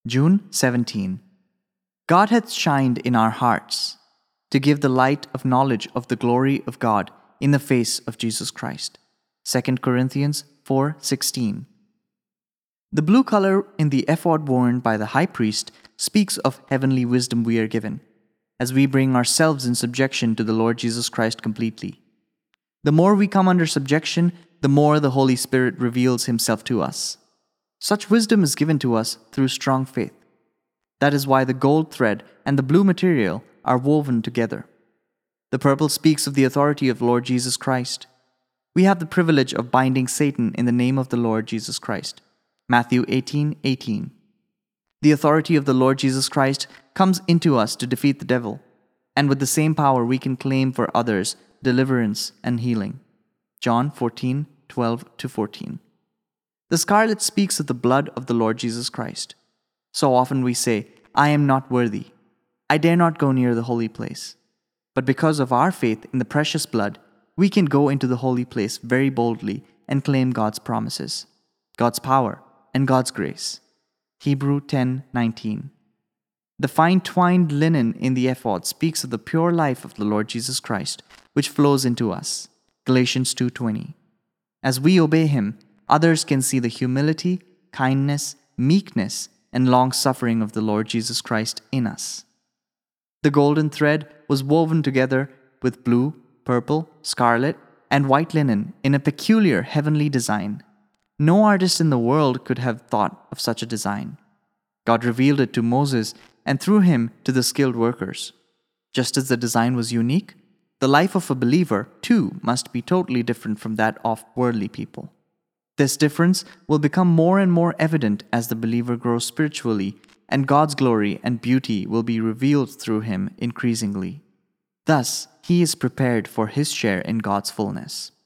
June 17. God hath shined in our hearts, to give the light of knowledge of the glory of God in the face of Jesus Christ. 2 Corinthians 4:16. The blue color in the ephod worn by the high priest speaks of heavenly wisdom we are given, as we bring ourselves in subjection to the Lord Jesus Christ completely. The more we come under subjection, the more the Holy Spirit reveals Himself to us. Such wisdom is given to us through strong faith. That is why the gold thread and the blue material are woven together. The purple speaks of the authority of Lord Jesus Christ. We have the privilege of binding Satan in the name of the Lord Jesus Christ. Matthew 18:18. The authority of the Lord Jesus Christ comes into us to defeat the devil, and with the same power we can claim for others deliverance and healing. John 14:12-14. The scarlet speaks of the blood of the Lord Jesus Christ. So often we say, I am not worthy. I dare not go near the holy place. But because of our faith in the precious blood, we can go into the holy place very boldly and claim God's promises, God's power, and God's grace. Hebrew 10:19. The fine twined linen in the ephod speaks of the pure life of the Lord Jesus Christ, which flows into us. Galatians 2:20. As we obey Him, others can see the humility, kindness, meekness, and long-suffering of the Lord Jesus Christ in us. The golden thread was woven together with blue, purple, scarlet, and white linen in a peculiar heavenly design. No artist in the world could have thought of such a design. God revealed it to Moses and through him to the skilled workers. Just as the design was unique, the life of a believer, too, must be totally different from that of worldly people. This difference will become more and more evident as the believer grows spiritually, and God's glory and beauty will be revealed through him increasingly. Thus, he is prepared for his share in God's fullness.